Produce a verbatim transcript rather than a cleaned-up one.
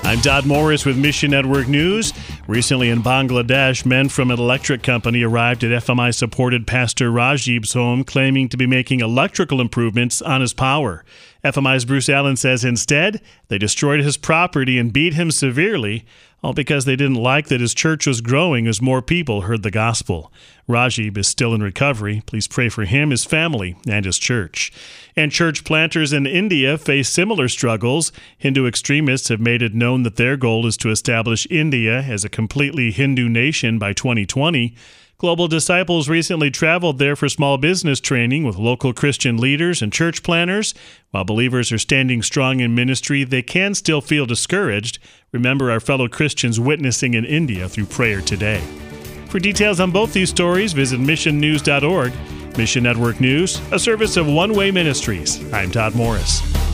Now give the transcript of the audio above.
I'm Todd Morris with Mission Network News. Recently in Bangladesh, men from an electric company arrived at F M I-supported Pastor Rajib's home claiming to be making electrical improvements on his power. F M I's Bruce Allen says instead, they destroyed his property and beat him severely, all because they didn't like that his church was growing as more people heard the gospel. Rajib is still in recovery. Please pray for him, his family, and his church. And church planters in India face similar struggles. Hindu extremists have made it known that their goal is to establish India as a completely Hindu nation by twenty twenty. Global Disciples recently traveled there for small business training with local Christian leaders and church planners. While believers are standing strong in ministry, they can still feel discouraged. Remember our fellow Christians witnessing in India through prayer today. For details on both these stories, visit mission news dot org. Mission Network News, a service of One Way Ministries. I'm Todd Morris.